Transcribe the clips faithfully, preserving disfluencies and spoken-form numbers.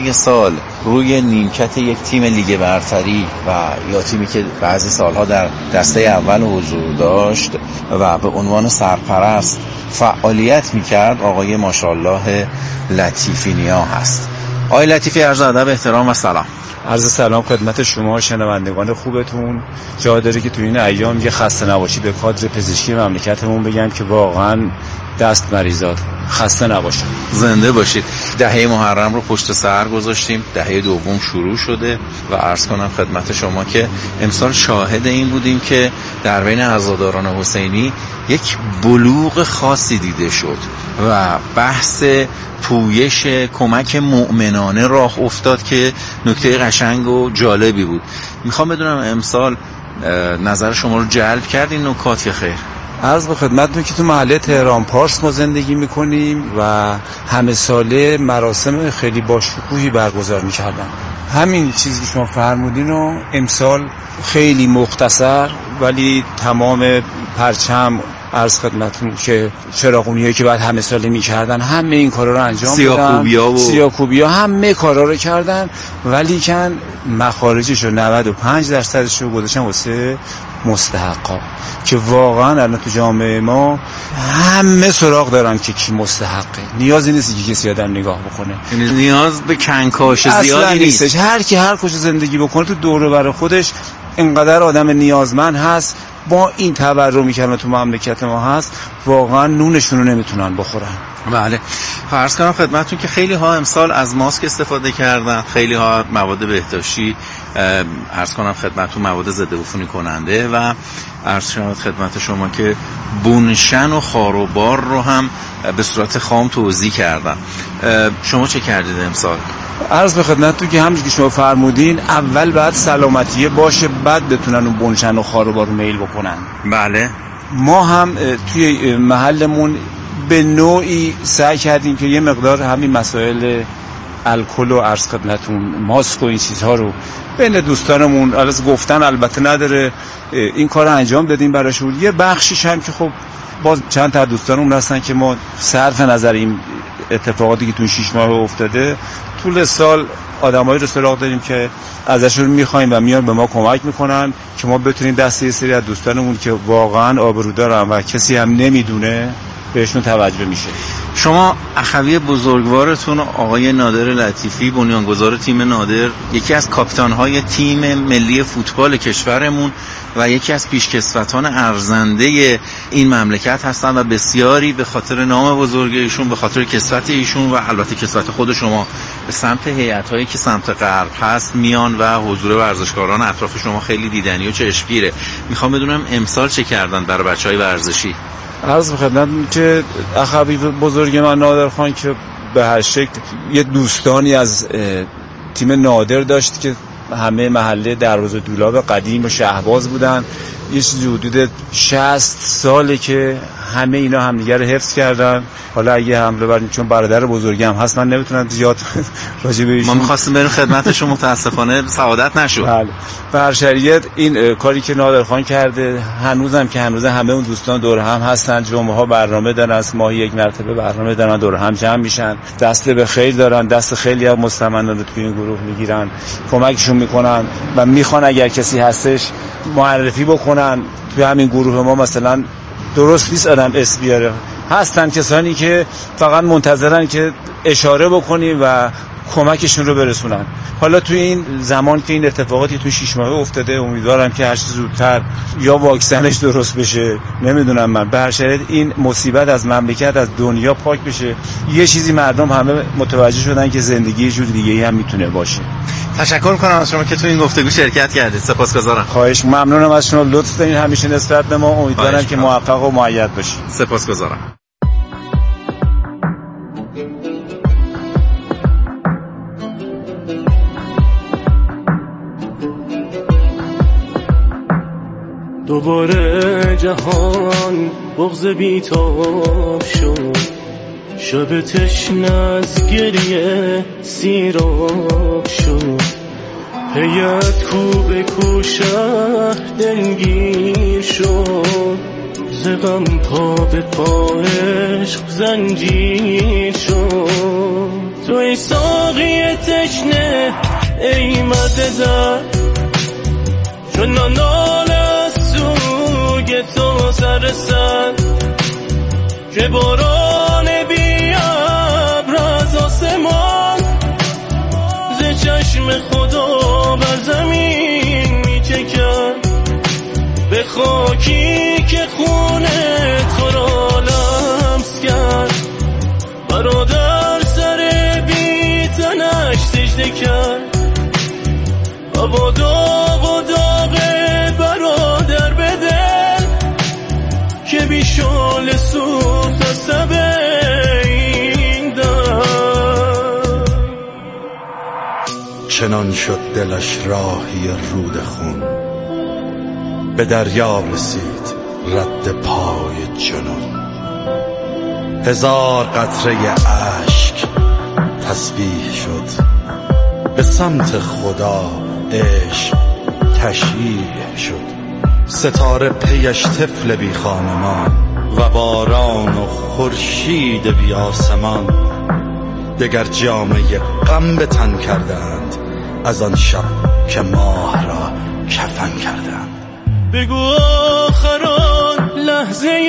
یه سال روی نیمکت یک تیم لیگ برتری و یا تیمی که بعضی سالها در دسته اول حضور داشت و به عنوان سرپرست فعالیت میکرد آقای ماشاءالله لطیفی نیا هست. آقای لطیفی، عرض ادب، احترام و سلام. عرض سلام خدمت شما شنوندگان خوبتون. جا داره که تو این ایام یه خسته نباشی به کادر پزشکی مملکتمون بگم که واقعا دست مریضات خسته نباشن. زنده باشید. دهه محرم رو پشت سر گذاشتیم، دهه دوم شروع شده و عرض کنم خدمت شما که امسال شاهد این بودیم که در بین عزاداران حسینی یک بلوغ خاصی دیده شد و بحث پویش کمک مؤمنانه راه افتاد که نکته قشنگ و جالبی بود. میخوام بدونم امسال نظر شما رو جلب کرد این نکات یا خیر؟ عرض به خدمتتون که تو محله تهران پارس ما زندگی میکنیم و همه ساله مراسم خیلی باشکوهی برگزار میکردن. همین چیزی که شما فرمودین رو امسال خیلی مختصر ولی تمام پرچم عرض خدمتتون که چراغونیایی که بعد همه ساله میکردن همه این کارا رو انجام دادن. سیاکوبیا و سیاکوبیا همه کارا رو کردن ولی کن مخارجش رو نود و پنج درصدش رو گذاشتن واسه مستحقا که واقعا الان تو جامعه ما همه سراغ دارن که کی مستحقه. نیازی نیست که کسی آدم نگاه بکنه، نیاز به کنکاش زیادی نیستش. هر کی هر کجا زندگی بکنه تو دور و بر خودش اینقدر آدم نیازمند هست با این تورمی که تو مملکت ما هست واقعا نونشون رو نمیتونن بخورن. بله، عرض کنم خدمتتون که خیلی ها امسال از ماسک استفاده کردن، خیلی ها مواد بهداشتی، عرض کنم خدمتتون مواد ضد عفونی کننده و عرض کنم خدمت شما که بونشن و خاروبار رو هم به صورت خام توزیع کردن. شما چه کردید امسال؟ عرض به خدمتتون که همونجوری که شما فرمودین اول بعد سلامتیه باشه بعد بتونن اون بونشن و خاروبار رو میل بکنن. بله، ما هم توی محلمون به نوعی سعی کردیم که یه مقدار همین مسائل الکل و عرض خدمتتون ماسک و این چیزها رو بین دوستانمون عرض گفتن البته نداره این کار رو انجام دادیم براشون. یه بخشیش هم که خب باز چند تا دوستانمون هستن که ما صرف نظر این اتفاقاتی که تو شش ماه افتاده طول سال آدمایی رو سراغ داریم که ازشون میخوایم و میان به ما کمک میکنن که ما بتونیم دست یه سری از دوستانمون که واقعا آبرودارن و کسی هم نمیدونه بهشون توجه میشه. شما اخوی بزرگوارتون آقای نادر لطیفی بنیانگذار تیم نادر یکی از کاپیتان‌های تیم ملی فوتبال کشورمون و یکی از پیشکسوتان ارزنده این مملکت هستن و بسیاری به خاطر نام بزرگ ایشون، به خاطر کسوت ایشون و البته کسوت خود شما به سمت هیئت‌هایی که سمت غرب هست میان و حضور ورزشکاران اطراف شما خیلی دیدنی و چشمگیره. میخوام بدونم امسال چه کردن برای بچهای ورزشی؟ عرض خدمتتون که اخوی بزرگ من نادر خان که به هر شکل یه دوستانی از تیم نادر داشت که همه محله دروازه دولاب قدیم و شهباز بودن. یه چیزی حدود شصت ساله که همه اینا همدیگه رو حفظ کردن. حالا اگه حمله بریم چون برادر بزرگم هست من نمیتونم زیاد راجع به ایشون. ما می‌خواستیم بریم خدمت شما، متاسفانه سعادت نشد. بله. به هر شریعت این کاری که نادر خان کرده هنوزم که هنوز همه اون دوستان دور هم هستن، جمعه‌ها برنامه دارن، از ماهی یک مرتبه برنامه دارن، دور هم جمع میشن، دست به خیر دارن، دست خیلی از مستمندان رو توی این گروه میگیرن، کمکشون میکنن و میخوان اگر کسی هستش معرفی بکنن. توی همین گروه ما مثلا درست نیست آدم اسم بیاره، هستن کسانی که فقط منتظرن که اشاره بکنیم و کمکشون رو برسونن. حالا توی این زمان که این اتفاقاتی توی شش ماه افتاده امیدوارم که هر چه زودتر یا واکسنش درست بشه، نمیدونم من، به هر شرایط این مصیبت از مملکت از دنیا پاک بشه. یه چیزی مردم همه متوجه شدن که زندگی یه جور دیگه‌ای هم میتونه باشه. تشکر کنم از شما که تو این گفتگو شرکت کردید. سپاسگزارم. خواهش ممنونم از شما، لطف دارین همیشه نسبت به ما. امیدوارم که موفق و مؤید باشید. سپاسگزارم. دوباره جهان بغض بیتاب شد، شب تشنه از گریه سیراب شد، هیئت کو به کو شهر دلگیر شد، ز غم پا به پا عشق زنجیر شد. توی ساقی تشنه ای مددر، چون نال از سوگ تو سر سر، که باران بی ابر از آسمان ز چشم خدا بر زمین میچکد، به خاکی که خونه تو را لمس کرد، برادر سر بی تنش سجده کرد، هوا داغ و داغ برادر به دل، که بی شال سوخت از تب این در. چنان شد دلش راهی رود خون، به دریا رسید رد پای جنون، هزار قطره اشک تسبیح شد، به سمت خدا عشق تشییع شد، ستاره پیش طفل بی خانمان، و باران و خورشید بی آسمان، دگر جامه غم به تن کردند، از آن شب که ماه را کفن کردند. بگو آخران لحظه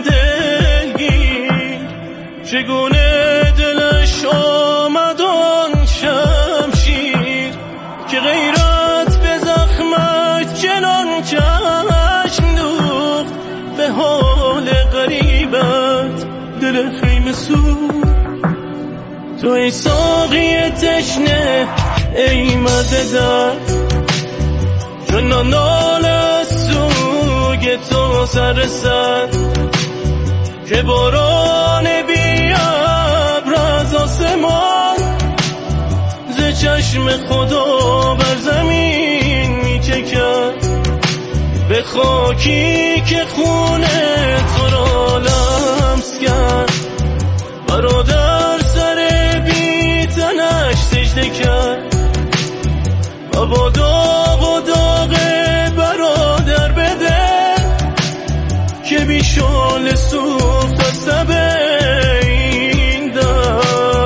دلگیر، چگونه دلش آمد آن شمشیر، که غیرت به زخمت چنان چشم دوخت، به حال غریبت دل خیمه سوخت. توی ساقی تشنه ای مددر، چون نال از سوگ تو سر سر، که باران بی ابر از آسمان ز چشم خدا بر زمین میچکد، به خاکی که خونه تو را لمس کرد، برادر سر بی تنش سجده کرد، هوا داغ و داغ برادر به دل، که بی شال سوخت از تب این در.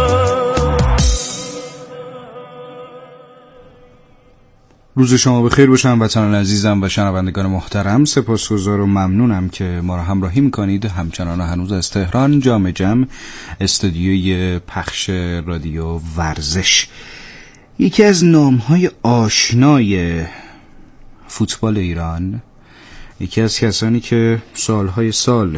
روز شما بخیر باشم وطنان عزیزم و شنوندگان محترم. سپاسگزار و ممنونم که ما را همراهی میکنید. همچنان هنوز از تهران جام جم استودیوی پخش رادیو ورزش. یکی از نامهای آشنای فوتبال ایران، یکی از کسانی که سالهای سال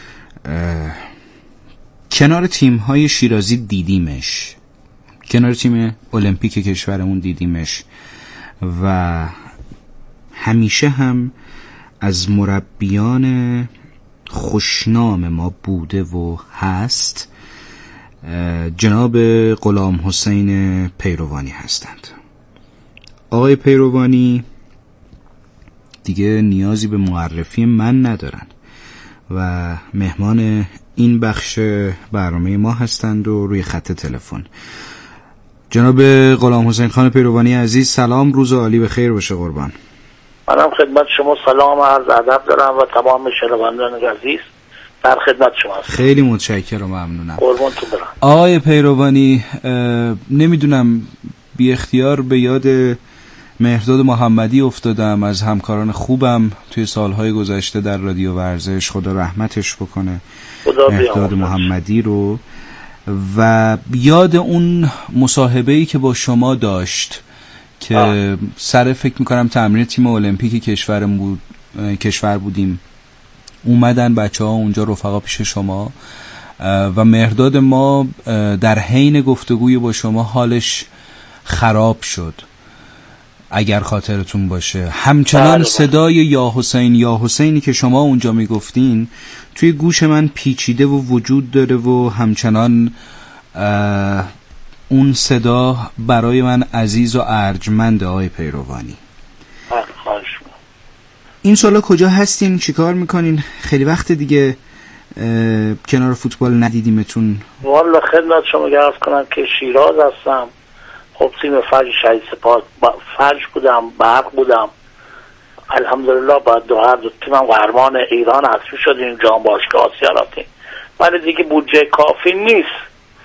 کنار تیم‌های شیرازی دیدیمش، کنار تیم المپیک کشورمون دیدیمش و همیشه هم از مربیان خوشنام ما بوده و هست، جناب غلام حسین پیروانی هستند. آقای پیروانی دیگه نیازی به معرفی من ندارن و مهمان این بخش برنامه ما هستند و روی خط تلفن. جناب غلام حسین خان پیروانی عزیز، سلام، روز عالی بخیر باشه قربان. منم خدمت شما سلام و عرض ادب دارم و تمام شنوندگان عزیز در خدمت شما هستم. خیلی متشکرم و ممنونم. قربونتون برم. آقای پیروانی، نمیدونم بی اختیار به یاد مهرداد محمدی افتادم، از همکاران خوبم توی سالهای گذشته در رادیو ورزش، خدا رحمتش بکنه مهرداد محمدی رو، و یاد اون مصاحبه‌ای که با شما داشت که آه. سر فکر میکنم تمرین تیم المپیک کشورم بود، کشور بودیم، اومدن بچه ها اونجا رفقا پیش شما و مهرداد ما در حین گفتگوی با شما حالش خراب شد اگر خاطرتون باشه. همچنان صدای یا حسین یا حسینی که شما اونجا میگفتین توی گوش من پیچیده و وجود داره و همچنان اون صدا برای من عزیز و ارجمند. آقای پیروانی، این سالا کجا هستین؟ چیکار میکنین؟ خیلی وقت دیگه کنار فوتبال ندیدیمتون. والا خدمت شما عرض کنم که شیراز هستم. خب تیم فجر شهید سپاه فجر بودم، برق بودم، الحمدلله با دو هر دو تیمم قهرمان ایران حذفی شدیم جام باشگاه آسیا رفتیم، ولی دیگه بودجه کافی نیست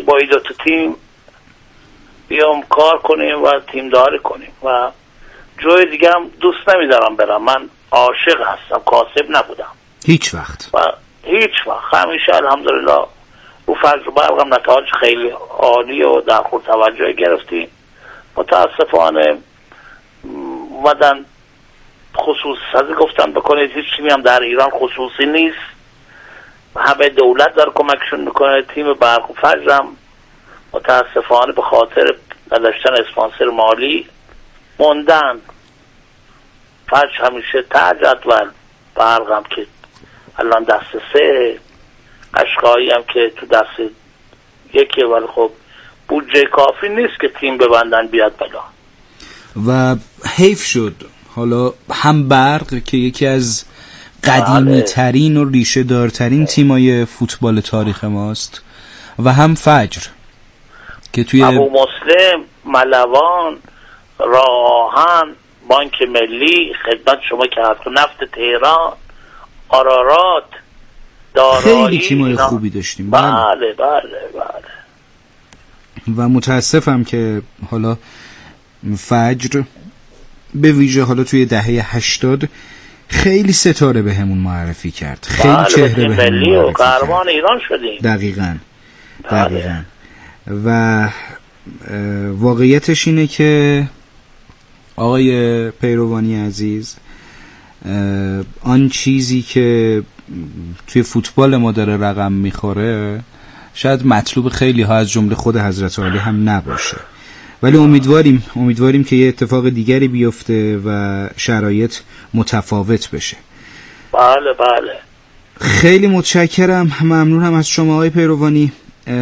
که با این دو تا تیم بیام کار کنیم و تیم داری کنیم و جای دیگه هم دوست نمیدارم برم. من عاشق هستم، کاسب نبودم هیچ وقت و هیچ وقت. همیشه الحمدلله او فجر و برق هم نتایج خیلی عالی و در خور توجه گرفتیم. متاسفانه اومدن خصوص سازی گفتن بکنید، هیچ تیمی هم در ایران خصوصی نیست، همه دولت داره کمکشون میکنه. تیم برق و فجر هم متاسفانه به خاطر نداشتن اسپانسر مالی موندن. فجر همیشه ته جدول، برق هم که الان دست سه، قشقایی هم که تو دست یکی، ولی خب بودجه کافی نیست که تیم ببندن بیاد بالا و حیف شد. حالا هم برق که یکی از قدیمی ترین و ریشه دارترین تیمای فوتبال تاریخ ماست و هم فجر که توی ابو مسلم، ملوان، راهن، بانک ملی، خدمت شما که هست، نفت تهران، آرارات، دارایی، خیلی تیمای خوبی داشتیم. بله بله بله. و متاسفم که حالا فجر به ویژه حالا توی دهه هشتاد خیلی ستاره به همون معرفی کرد، خیلی بله چهره به همون معرفی کرد. قهرمان ایران شدیم. دقیقاً دقیقاً. و واقعیتش اینه که آقای پیروانی عزیز، آن چیزی که توی فوتبال ما داره رقم میخوره شاید مطلوب خیلی ها از جمله خود حضرت علی هم نباشه، ولی امیدواریم امیدواریم که یه اتفاق دیگری بیفته و شرایط متفاوت بشه. بله بله. خیلی متشکرم، ممنونم از شما آقای پیروانی.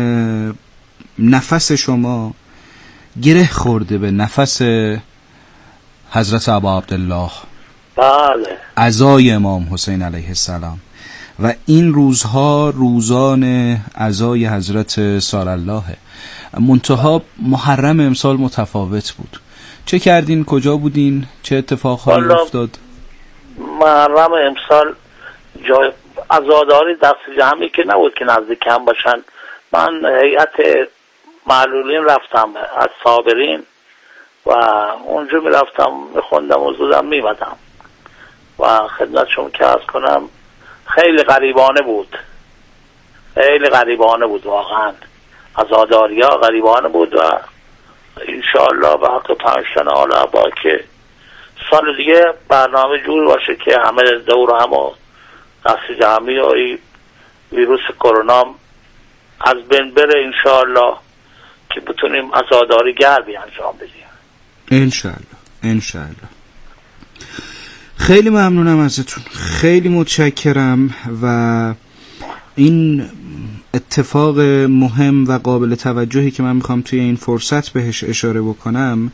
نفس شما گره خورده به نفس حضرت ابا عبدالله، بله، عزای امام حسین علیه السلام، و این روزها روزان عزای حضرت سارالله. منتها محرم امسال متفاوت بود. چه کردین؟ کجا بودین؟ چه اتفاقهایی افتاد؟ محرم امسال جای عزاداری دست جمعی که نبود که نزدیک هم باشن. من هیئت معلولین رفتم از صابرین و اونجا می رفتم می خوندم و زودم می مدم و خدمت شما که عرض کنم خیلی غریبانه بود، خیلی غریبانه بود واقعا. عزاداری ها غریبانه بود و انشاءالله به حق پنجتن آل عبا که سال دیگه برنامه جور باشه که همه دور هم و دست جمعی و ویروس کرونا از بین بره انشاءالله که بتونیم عزاداری گرمی انجام بدیم انشاءالله. انشاءالله. خیلی ممنونم ازتون، خیلی متشکرم. و این اتفاق مهم و قابل توجهی که من میخوام توی این فرصت بهش اشاره بکنم،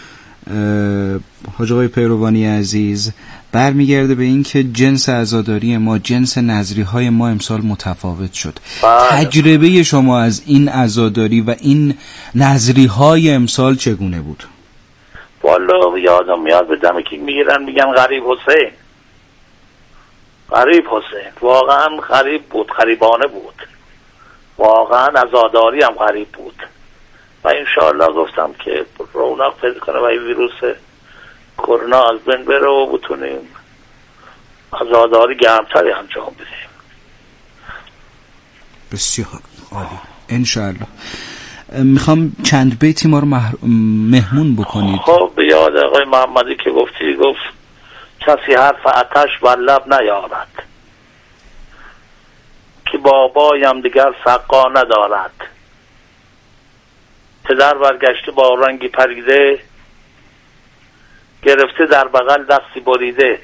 حاج آقای پیروانی عزیز، برمیگرده به این که جنس عزاداری ما، جنس نظری های ما امسال متفاوت شد. بله. تجربه شما از این عزاداری و این نظری های امسال چگونه بود؟ والا یادم میاد به دمی که میگیرن میگن غریب حسین، غریب حسین. واقعا غریب بود، غریبانه بود، واقعا عزاداری هم غریب بود و انشاءالله گفتم که رونق پیدا کنه و این ویروس کرونا از بین بره و بتونیم عزاداری گرمتری انجام بدیم. بسیار عالی، انشاءالله. میخوام چند بیتی ما رو مح... مهمون بکنید. خب به یاد آقای محمدی که گفتی، گفت کسی حرف آتش بر لب نیارد که بابایم دیگر سقا ندارد. پدر برگشته با رنگی پریده، گرفته در بغل دستی بریده،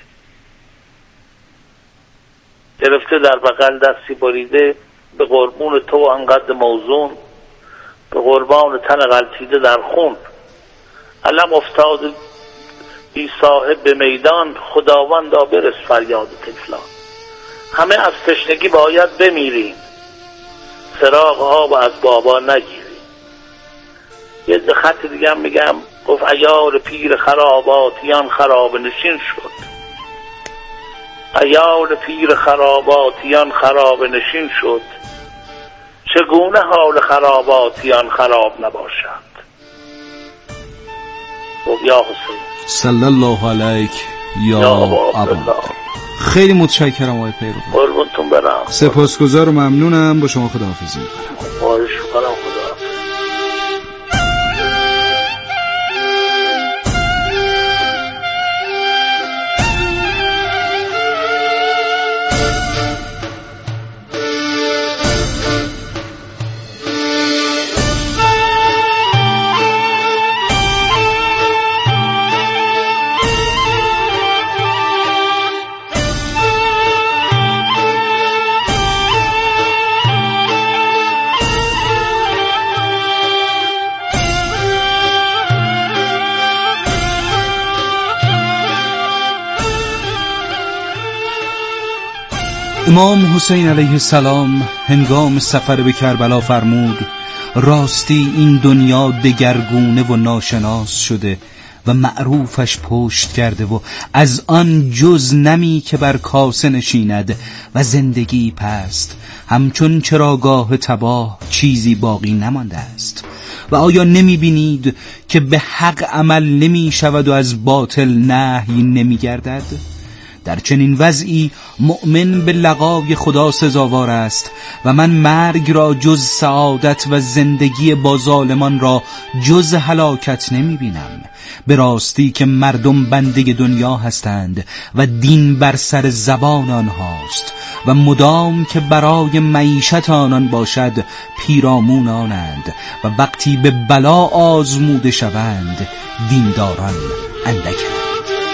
گرفته در بغل دستی بریده، به قربون تو انقدر موزون، به قربان تن غلطیده در خون. علم افتاد بی صاحب به میدان، خداوندا برس فریاد طفلان. همه از تشنگی باید بمیریم، فراق ها و از بابا نگیریم. یه خط دیگه هم میگم، گفت عیار پیر خراباتیان خراب نشین شد، عیار پیر خراباتیان خراب نشین شد. چگونه حال خراباتیان خراب نباشد. خب یا حسین صلی الله علیک یا, یا ابا. خیلی متشکرم آقای پیروان. قربونتون برم. سپاسگزار و ممنونم. با شما خداحافظی می‌کنم. خواهش می‌کنم. خدا امام حسین علیه السلام هنگام سفر به کربلا فرمود: راستی این دنیا دگرگونه و ناشناس شده و معروفش پشت کرده و از آن جز نمی که بر کاسه نشیند و زندگی پست همچون چراگاه تباه چیزی باقی نمانده است. و آیا نمی بینید که به حق عمل نمی شود و از باطل نهی نمی گردد؟ در چنین وضعی مؤمن به لقای خدا سزاوار است و من مرگ را جز سعادت و زندگی با ظالمان را جز هلاکت نمی بینم. به راستی که مردم بنده دنیا هستند و دین بر سر زبان آنهاست و مدام که برای معیشت آنان باشد پیرامون آنند و وقتی به بلا آزموده شوند دینداران اندکند.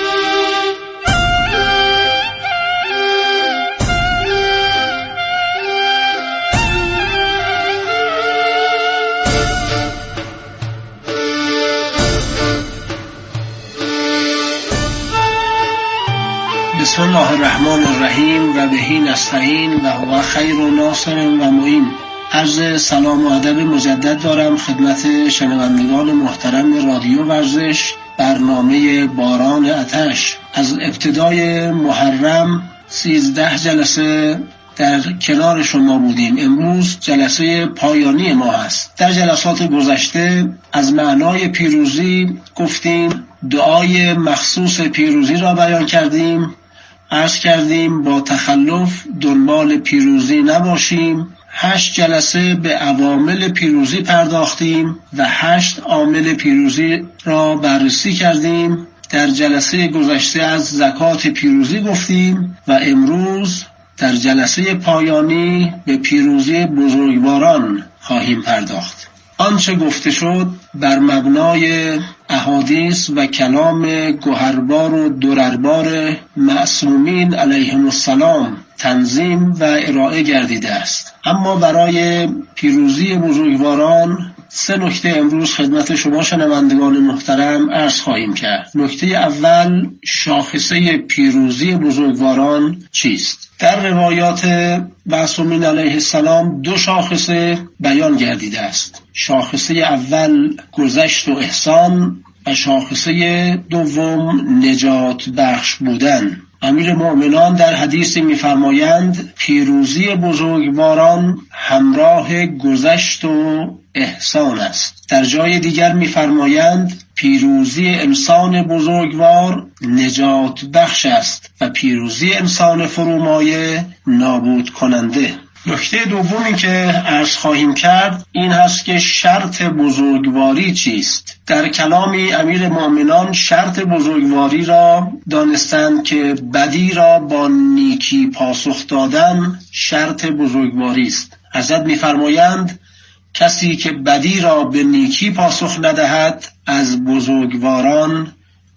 بسم الله الرحمن الرحیم و بهی نستعین و هو خیر و ناصر و معین. عرض سلام و ادب مجدد دارم خدمت شنوندگان محترم رادیو ورزش، برنامه باران آتش. از ابتدای محرم سیزده جلسه در کنار شما بودیم. امروز جلسه پایانی ما هست. در جلسات گذشته از معنای پیروزی گفتیم، دعای مخصوص پیروزی را بیان کردیم، عرض کردیم با تخلف دنبال پیروزی نباشیم. هشت جلسه به عوامل پیروزی پرداختیم و هشت عامل پیروزی را بررسی کردیم. در جلسه گذشته از زکات پیروزی گفتیم و امروز در جلسه پایانی به پیروزی بزرگواران خواهیم پرداخت. آنچه گفته شد بر مبنای احادیث و کلام گوهربار و درربار معصومین علیهم السلام تنظیم و ارائه گردیده است. اما برای پیروزی بزرگواران سه نکته امروز خدمت شما شنوندگان محترم عرض خواهیم کرد. نکته اول، شاخصه پیروزی بزرگواران چیست؟ در روایات معصومین علیه السلام دو شاخصه بیان گردیده است. شاخصه اول گذشت و احسان و شاخصه دوم نجات بخش بودن. امیر مؤمنان در حدیثی می‌فرمایند پیروزی بزرگواران همراه گذشت و احسان است. در جای دیگر می‌فرمایند پیروزی انسان بزرگوار نجات بخش است و پیروزی انسان فرومایه نابود کننده. نکته دومی که عرض خواهیم کرد این هست که شرط بزرگواری چیست؟ در کلامی امیر مؤمنان شرط بزرگواری را دانستند که بدی را با نیکی پاسخ دادن شرط بزرگواری است. حضرت می‌فرمایند کسی که بدی را به نیکی پاسخ ندهد از بزرگواران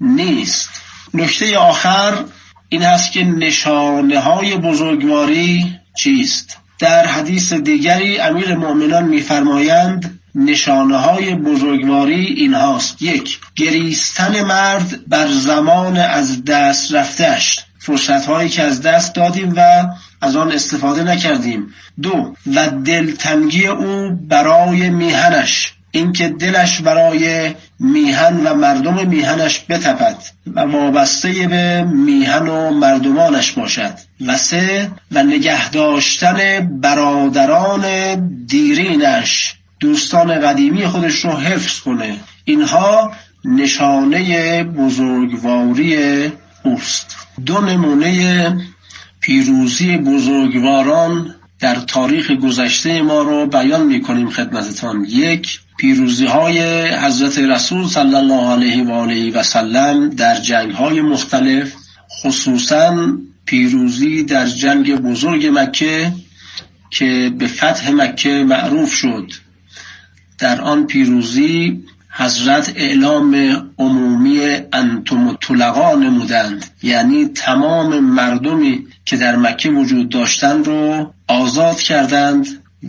نیست. نکته آخر این هست که نشانه‌های بزرگواری چیست؟ در حدیث دیگری امیر مؤمنان می‌فرمایند نشانه‌های بزرگواری این هاست: یک، گریستن مرد بر زمان از دست رفته‌اش، فرصت‌هایی که از دست دادیم و از آن استفاده نکردیم. دو، و دلتنگی او برای میهنش، اینکه دلش برای میهن و مردم میهنش بتپد و وابسته به میهن و مردمانش باشد. و سه، و نگه داشتن برادران دیرینش، دوستان قدیمی خودش رو حفظ کنه. اینها نشانه بزرگواری اوست. دو نمونه پیروزی بزرگواران در تاریخ گذشته ما رو بیان می‌کنیم خدمتتان. یک، پیروزی های حضرت رسول صلی الله علیه و آله و سلم در جنگ های مختلف، خصوصاً پیروزی در جنگ بزرگ مکه که به فتح مکه معروف شد. در آن پیروزی حضرت اعلام عمومی انتم طلقا نمودند، یعنی تمام مردمی که در مکه وجود داشتند رو آزاد کردند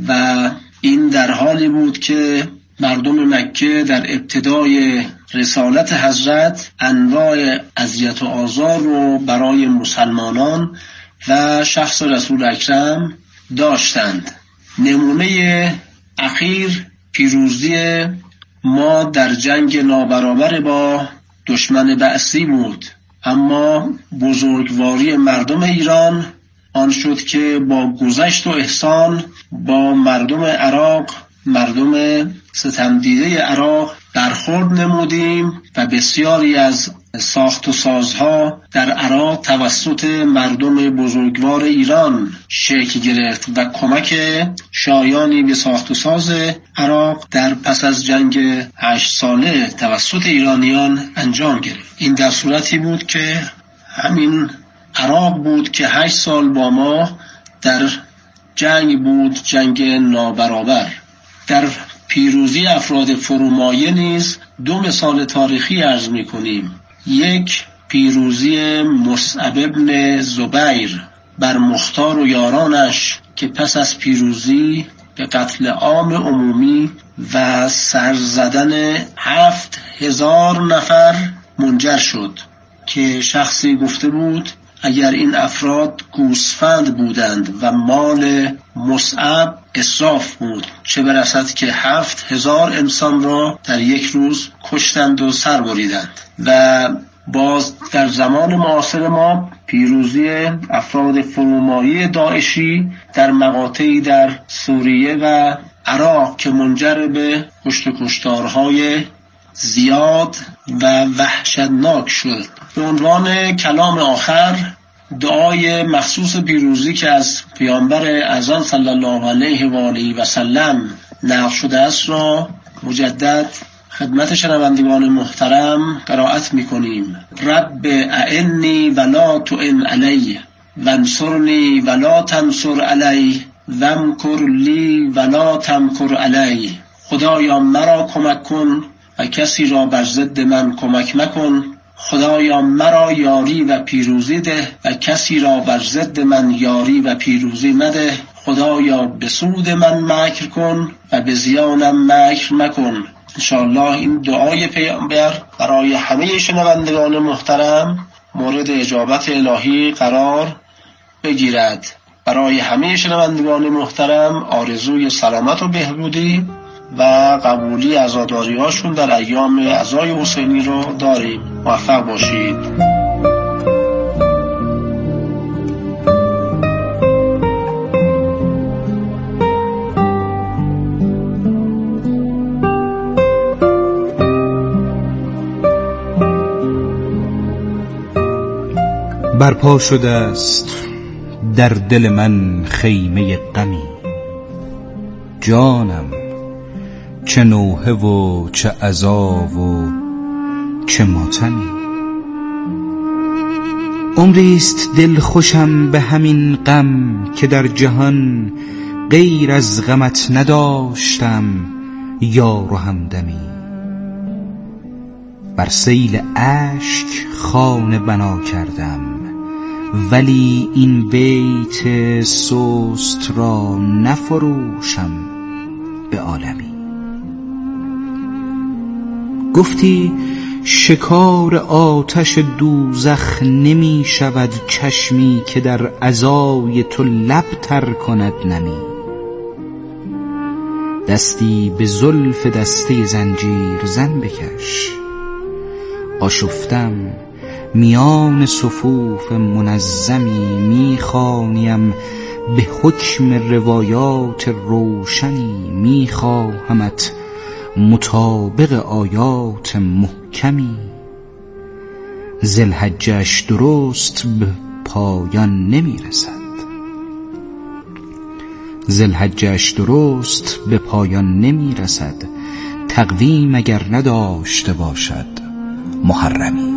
و این در حالی بود که مردم مکه در ابتدای رسالت حضرت انواع اذیت و آزار رو برای مسلمانان و شخص رسول اکرم داشتند. نمونه اخیر پیروزی ما در جنگ نابرابر با دشمن بعثی بود، اما بزرگواری مردم ایران آن شد که با گذشت و احسان با مردم عراق، مردم ستمدیده عراق برخورد نمودیم و بسیاری از ساخت و سازها در عراق توسط مردم بزرگوار ایران شکل گرفت و کمک شایانی به ساخت و ساز عراق در پس از جنگ هشت ساله توسط ایرانیان انجام گرفت. این در صورتی بود که همین عراق بود که هشت سال با ما در جنگ بود، جنگ نابرابر. در پیروزی افراد فرومایه نیز دو مثال تاریخی عرض می کنیم. یک، پیروزی مصعب ابن زبیر بر مختار و یارانش که پس از پیروزی به قتل عام عمومی و سر زدن هفت هزار نفر منجر شد که شخصی گفته بود اگر این افراد گوسفند بودند و مال مصعب اسراف بود، چه برسد که هفت هزار انسان را در یک روز کشتند و سر بریدند. و باز در زمان معاصر ما پیروزی افراد فرومایه داعشی در مقاطعی در سوریه و عراق که منجر به کشت و کشتارهای زیاد و وحشتناک شد. به عنوان کلام آخر، دعای مخصوص پیروزی که از پیامبر اعظم صلی الله علیه و آله و سلم نقل شده است را مجدد خدمت شنوندگان محترم قرائت می‌کنیم. رب اعنی ولا تعن علی وانصرنی ولا تنصر علی وامکر لی ولا تمکر علی. خدایا مرا کمک کن و کسی را بر ضد من کمک مکن. خدایا مرا یاری و پیروزی ده و کسی را بر ضد من یاری و پیروزی مده. خدایا به سود من مکر کن و به زیانم مکر مکن. انشاءالله این دعای پیامبر برای همه شنوندگان محترم مورد اجابت الهی قرار بگیرد. برای همه شنوندگان محترم آرزوی سلامت و بهبودی و قبولی عزاداری هاشون در ایام عزای حسینی رو داریم. موفق باشید. برپا شده است در دل من خیمه غمی، جانم چه نوحه و چه عذاب و چه ماتمی. عمریست دل خوشم به همین غم که در جهان غیر از غمت نداشتم یار و همدمی. بر سیل اشک خانه بنا کردم ولی این بیت سست را نفروشم به عالمی. گفتی شکار آتش دوزخ نمی شود چشمی که در عزای تو لب تر کند نمی. دستی به زلف دسته زنجیر زن بکش. آشفتم میان صفوف منظمی، میخوانیم به حکم روایات روشنی، میخواهمت مطابق آیات محکمی. ذوالحجه‌اش درست به پایان نمیرسد، ذوالحجه‌اش درست به پایان نمیرسد، تقویم اگر نداشته باشد محرمی.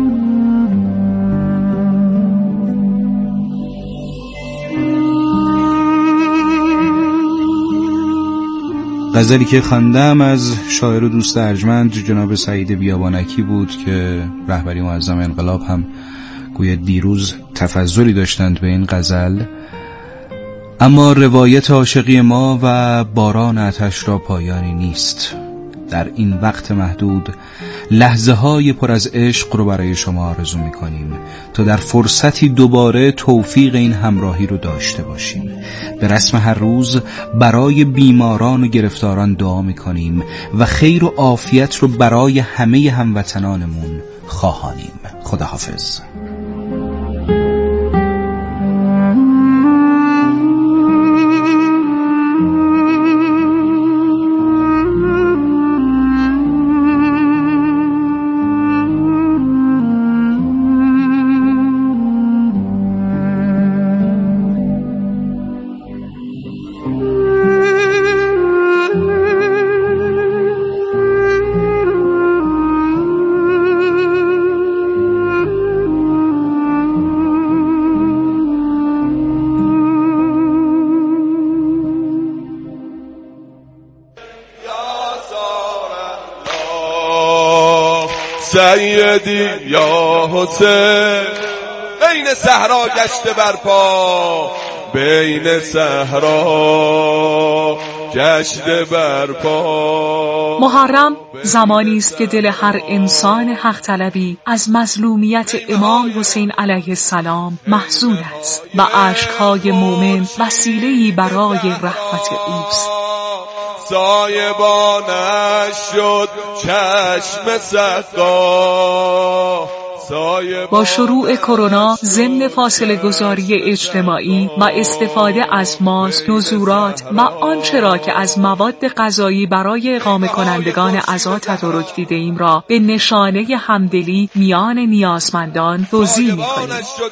غزلی که خواندم از شاعر و دوست ارجمند جناب سعید بیابانکی بود که رهبری معظم انقلاب هم گویا دیروز تفضلی داشتند به این غزل. اما روایت عاشقی ما و باران آتش را پایانی نیست. در این وقت محدود لحظه های پر از عشق رو برای شما آرزو می کنیم تا در فرصتی دوباره توفیق این همراهی رو داشته باشیم. به رسم هر روز برای بیماران و گرفتاران دعا می کنیم و خیر و عافیت رو برای همه هموطنانمون خواهانیم. خداحافظ. سیدی یا حسین، بین صحرا گشته برپا، بین صحرا گشته برپا. محرم زمانی است که دل هر انسان حق طلبی از مظلومیت امام حسین علیه السلام محزون است و اشک‌های مومن وسیله‌ای برای رحمت اوست. سایبانش شد چشم سقا. با شروع کرونا ضمن فاصله گذاری اجتماعی و استفاده از ماسک، نزورات و آنچه را که از مواد غذایی برای اقامه کنندگان عزا تدارک دیده ایم را به نشانه همدلی میان نیازمندان توضیح می‌کنیم.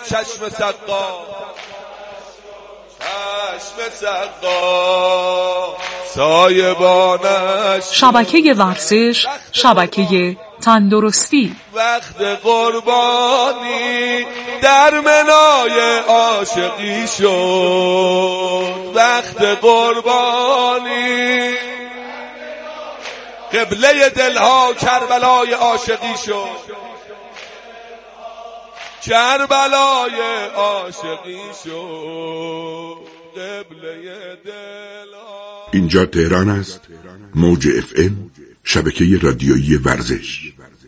شبکه ورزش، شبکه تندرستی. وقت قربانی در منای عاشقی شد، وقت قربانی قبله دلها کربلای عاشقی شد، کربلای عاشقی شد، قبله دلها. اینجا تهران است، موج اف ام، شبکه رادیویی ورزش.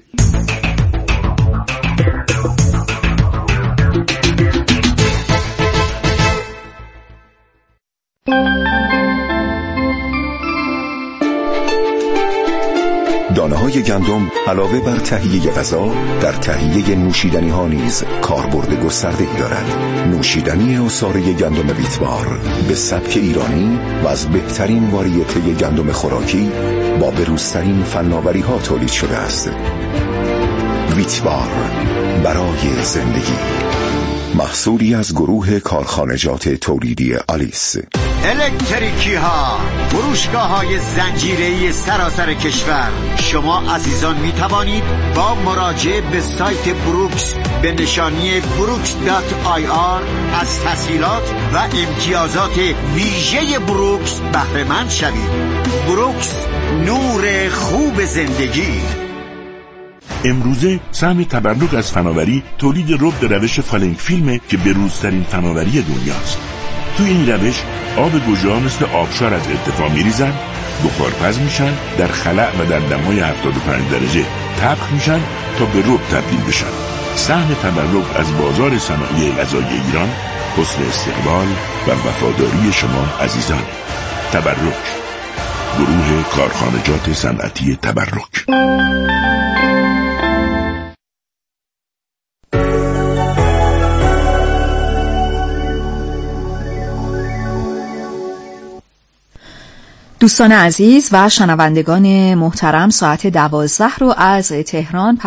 دانه‌های گندم علاوه بر تهیه غذا در تهیه نوشیدنی ها نیز کاربرد گسترده‌ای دارد. نوشیدنی عصاره گندم ویتبار به سبک ایرانی و از بهترین واریته گندم خوراکی با بروزترین فناوری ها تولید شده است. ویتبار برای زندگی، محصولی از گروه کارخانجات تولیدی آلیس. الکتریکی ها، فروشگاه های زنجیره‌ای سراسر کشور. شما عزیزان می توانید با مراجعه به سایت بروکس به نشانی بروکس دات آی آر از تسهیلات و امتیازات ویژه بروکس بهره مند شوید. بروکس، نور خوب زندگی. امروزه سهم تبرک از فناوری تولید رب در روش فالنگ فیلمه که بروزترین فناوری دنیاست. تو این روش آب گوجه‌ها مثل آبشار از ارتفاع میریزن، بخارپز میشن، در خلأ و در دمای هفتاد و پنج درجه طبخ میشن تا به رب تبدیل بشن. سهم تبرک از بازار صنایع غذایی ایران، حسن استقبال و وفاداری شما عزیزان. تبرک، گروه کارخانجات صنعتی تبرک. دوستان عزیز و شنوندگان محترم، ساعت دوازده رو از تهران